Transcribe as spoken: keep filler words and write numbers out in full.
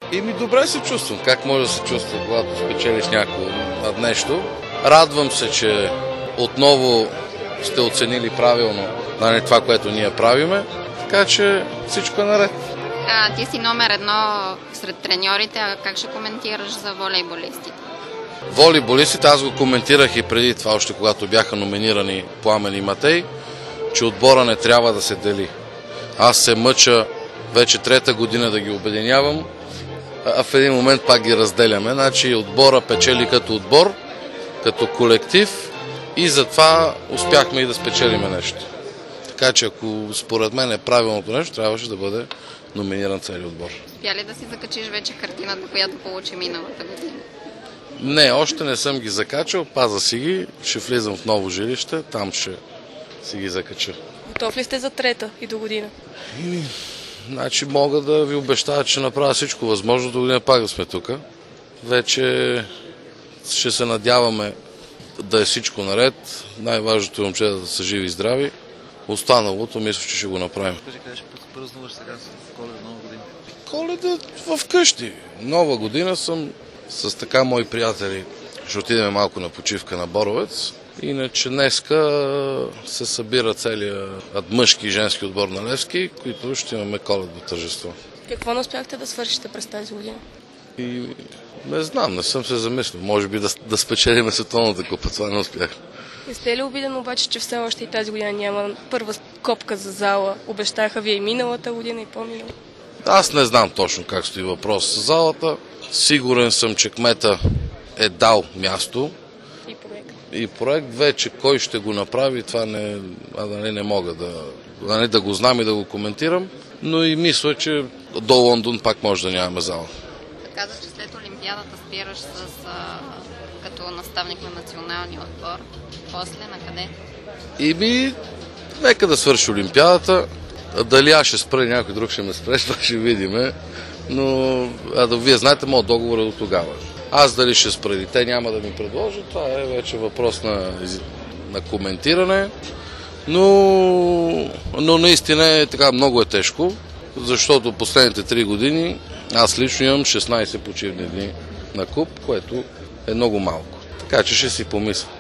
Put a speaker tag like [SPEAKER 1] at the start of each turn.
[SPEAKER 1] И ми добре се чувствам. Как може да се чувства, когато спечелиш някакво нещо? Радвам се, че отново сте оценили правилно нали, това, което ние правиме. Така че всичко е наред.
[SPEAKER 2] А, ти си номер едно сред треньорите, а как ще коментираш за волейболистите?
[SPEAKER 1] Волейболистите, аз го коментирах и преди това, още когато бяха номинирани Пламен и Матей, че отбора не трябва да се дели. Аз се мъча вече трета година да ги обединявам, а в един момент пак ги разделяме. Значи отбора печели като отбор, като колектив и затова успяхме и да спечелиме нещо. Така че ако според мен е правилното нещо, трябваше да бъде номиниран целият отбор.
[SPEAKER 2] Успя ли да си закачиш вече картината, която получи миналата година?
[SPEAKER 1] Не, още не съм ги закачал, паза си ги, ще влизам в ново жилище, там ще си ги закача.
[SPEAKER 3] Готов ли сте за трета и до година?
[SPEAKER 1] И, значи мога да ви обещая, че направя всичко възможно, до година пак да сме тук. Вече ще се надяваме да е всичко наред. Най-важното е момчета да са живи и здрави. Останалото мисля, че ще го направим.
[SPEAKER 4] Кажи, къде ще празнуваш сега с Коледа, Нова година?
[SPEAKER 1] Коледа в къщи. Нова година съм с така мои приятели. Ще отидем малко на почивка на Боровец. Иначе днеска се събира целият мъжки и женски отбор на Левски, които ще имаме коледно тържество.
[SPEAKER 3] Какво не успяхте да свършите през тази година?
[SPEAKER 1] И не знам, не съм се замислил. Може би да, да спечелим световната купа, това не успях.
[SPEAKER 3] Не сте ли обиден обаче, че все още и тази година няма първа копка за зала? Обещаха вие и миналата година, и по-миналата.
[SPEAKER 1] Аз не знам точно как стои въпрос с залата. Сигурен съм, че кмета е дал място.
[SPEAKER 3] И проект.
[SPEAKER 1] И проект вече кой ще го направи, това не, а, нали, не мога да, нали, да го знам и да го коментирам. Но и мисля, че до Лондон пак може да нямаме зала.
[SPEAKER 2] Каза, че след Олимпиадата спираш с, а, като наставник на националния отбор. После на къде?
[SPEAKER 1] И ми, нека да свърши Олимпиадата. Дали аз ще спра, някой друг ще ме спре, това ще видим. Но, а да вие знаете, моят договор е до тогава. Аз дали ще спра или те няма да ми предложат, това е вече въпрос на, на коментиране. Но, но наистина е така, много е тежко, защото последните три години аз лично имам шестнайсет почивни дни на куп, което е много малко. Така че ще си помисля.